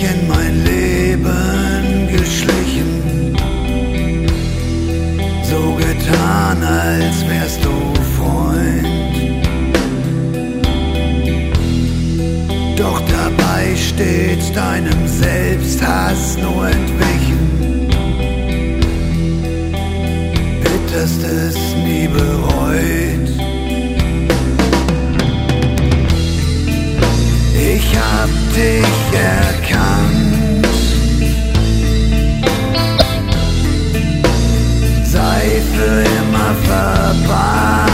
in mein Leben geschlichen, so getan, als wärst du Freund. Doch dabei stets deinem Selbsthass nur entwichen, bitterst es nie bereut. Ich hab dich erkannt, sei für immer verbannt.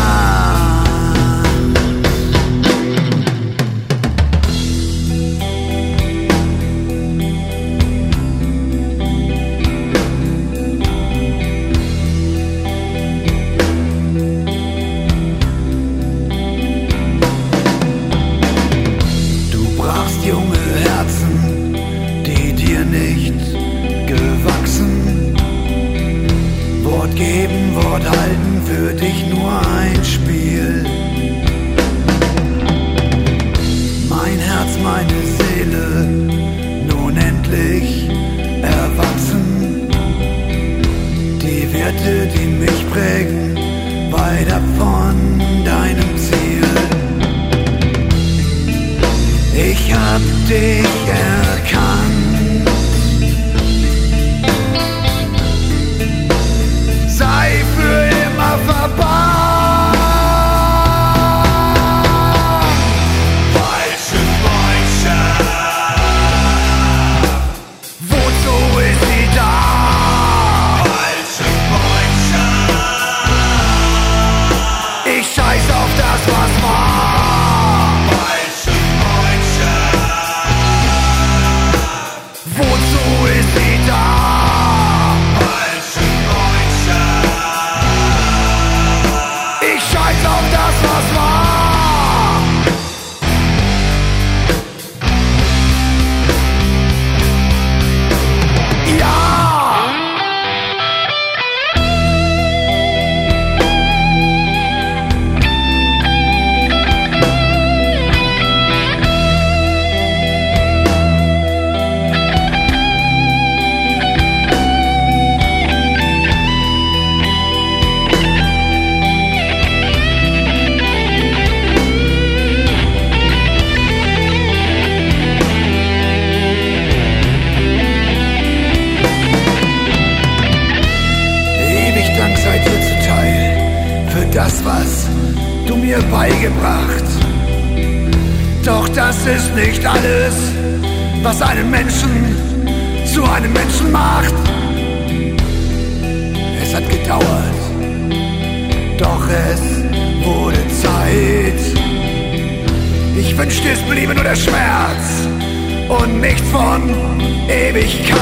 Junge Herzen, die dir nicht gewachsen. Wort geben, Wort halten, für dich nur ein Spiel. Mein Herz, meine Seele, nun endlich erwachsen. Die Werte, die mich prägen, weit ab von deinem Ziel. Ich hab dich erkannt, sei für immer verbannt. Falsche Freundschaft, wozu ist sie da? Falsche Freundschaft, ich scheiß auf das, was war. Wozu ist sie da? Falsche Freundschaft, ich scheiß auf das, was war. Das, was du mir beigebracht. Doch das ist nicht alles, was einen Menschen zu einem Menschen macht. Es hat gedauert, doch es wurde Zeit. Ich wünschte, es bliebe nur der Schmerz und nichts von Ewigkeit.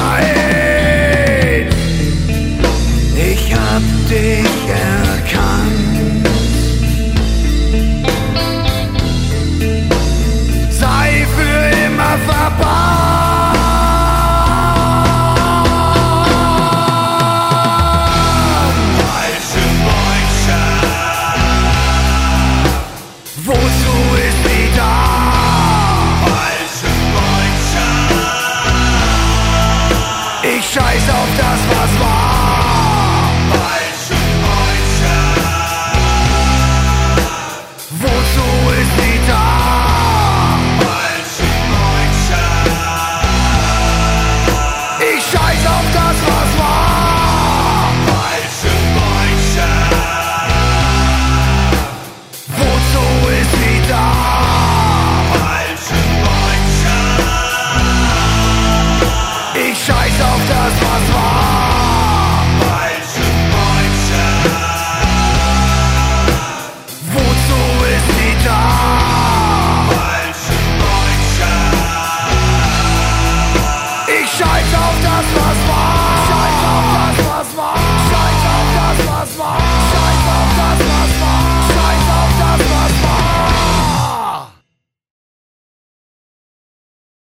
Ich hab dich erkannt, sei für immer verbannt. Falsche Freundschaft, wozu ist sie da? Falsche Freundschaft, ich scheiß auf das, was war. Wozu ist sie da? Falsche Freundschaft, ich scheiß auf das, was war. Falsche Freundschaft, wozu ist sie da? Falsche Freundschaft, ich scheiß auf das, was war. Falsche Freundschaft, wozu ist sie da? Falsche Freundschaft, ich scheiß auf das, was war. Scheiß auf das,